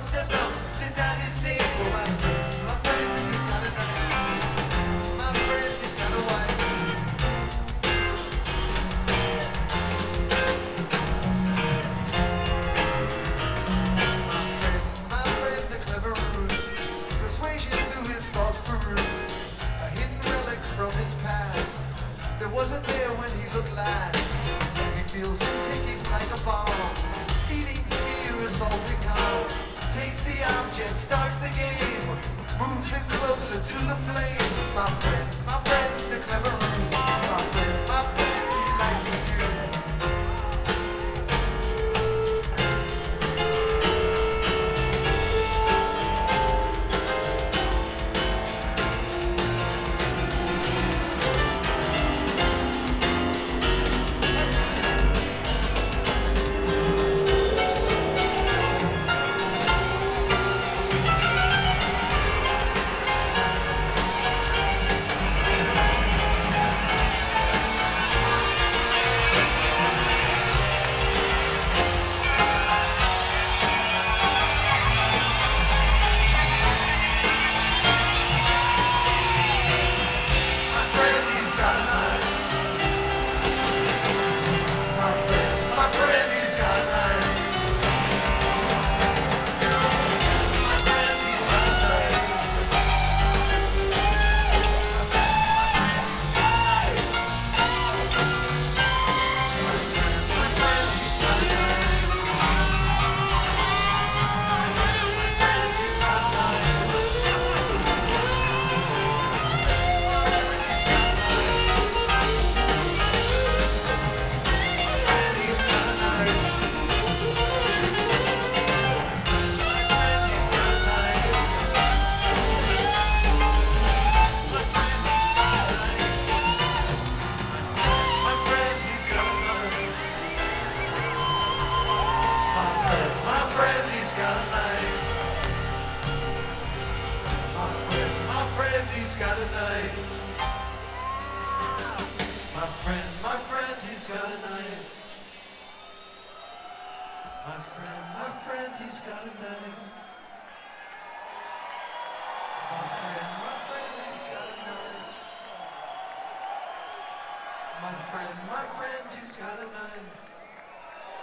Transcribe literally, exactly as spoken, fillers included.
steps up, sits at his table. My friend, my friend, he's got a knife. My friend, he's got a wife. My friend, my friend, the clever ruse, persuasion through his thoughts peruse, a hidden relic from his past that wasn't there when he looked last. He feels it ticking like a bomb, feeding fear, assaulting calm. Takes the object, starts the game, moves it closer to the flame. My friend, my friend, the clever ruse. My friend, my friend, he likes to do. He's got a knife. My friend, my friend, he's got a knife. My friend, my friend, he's got a knife.